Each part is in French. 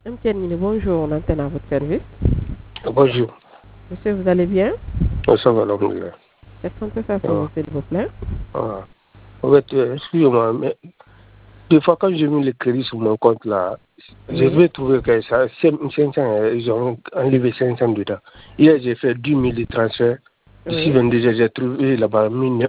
Bonjour, on antenne à votre service. Bonjour. Monsieur, vous allez bien? Ça va, alhamdoulilah. Qu'est-ce qu'on peut faire pour vous, s'il vous plaît? En fait, excusez-moi, mais des fois, quand j'ai mis le crédit sur mon compte là, je vais trouver que ça, 500, ils ont enlevé 500 dedans. Hier, j'ai fait 10 000 de transferts. Ici, 22 j'ai trouvé là-bas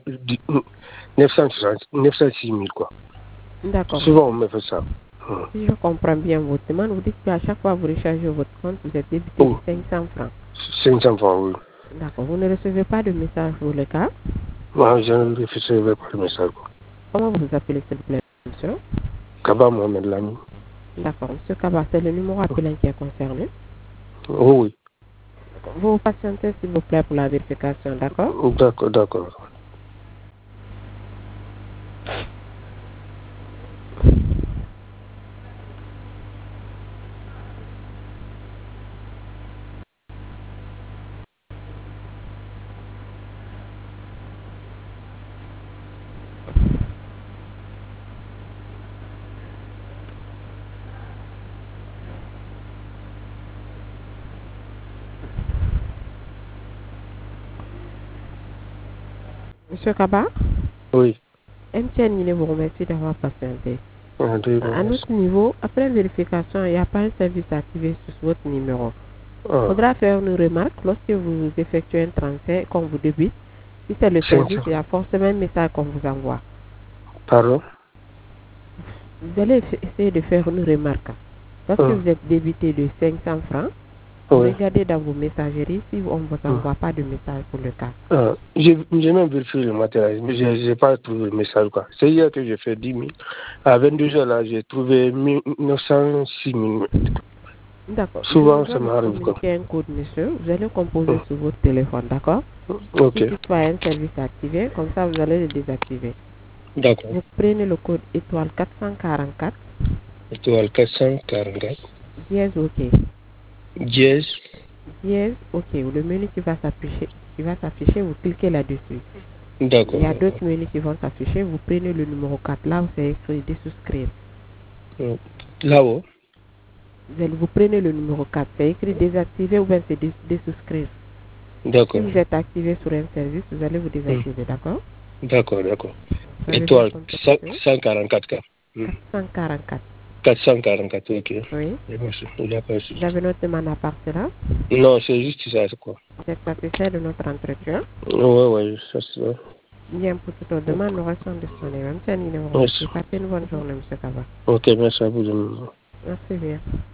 906 000, quoi. D'accord. Souvent, on me fait ça. Si je comprends bien votre demande, vous dites qu'à chaque fois que vous rechargez votre compte, vous êtes débité de 500 francs. 500 francs, oui. D'accord. Vous ne recevez pas de message pour le cas? Moi, je ne recevais pas le message, quoi. Comment vous vous appelez, s'il vous plaît, monsieur? Kaba Mohamed Lami. D'accord. Monsieur Kaba, c'est le numéro appelant qui est concerné? Oui. Vous patientez, s'il vous plaît, pour la vérification, d'accord? D'accord. Monsieur Kaba? Oui. MTN vous remercie d'avoir patienté. À notre Merci. niveau, après vérification, il n'y a pas un service activé sur votre numéro. Il faudra faire une remarque lorsque vous effectuez un transfert qu'on vous débite. Si c'est le service, il y a forcément un message qu'on vous envoie. Pardon? Vous allez essayer de faire une remarque. Lorsque vous êtes débité de 500 francs, regardez dans vos messageries si on ne vous envoie pas de message pour le cas. J'ai même vérifié le matériel, mais je n'ai pas trouvé le message, quoi. C'est hier que j'ai fait 10 000. À 22 heures, là, j'ai trouvé 906 000. D'accord. Souvent, Je ça vais vous m'arrive, quoi. communiquer un code, monsieur. Vous allez composer sur votre téléphone, d'accord? Ok. Si toutefois un service activé, comme ça, vous allez le désactiver. D'accord. Vous prenez le code étoile 444. Étoile 444. Dièse OK. Dièse. Dièse OK. Le menu qui va s'afficher, vous cliquez là-dessus. D'accord. Il y a d'autres menus qui vont s'afficher. Vous prenez le numéro 4 là où c'est écrit désouscrire. Là-haut. Vous prenez le numéro 4, c'est écrit désactiver ou bien c'est désouscrire. D'accord. Si vous êtes activé sur un service, vous allez vous désactiver, d'accord? D'accord. Étoile 144. 444. 444, ok. Oui. Il n'y a pas de souci. Vous avez notre demande à partir là? Non, c'est juste ça, c'est quoi. Vous êtes satisfait de notre entretien? Oui, ça c'est ça. Bien, pour toute autre demande, nous restons disponibles. Même si un numéro, passez une bonne journée, M. Kaba. Ok, merci à vous. Merci bien.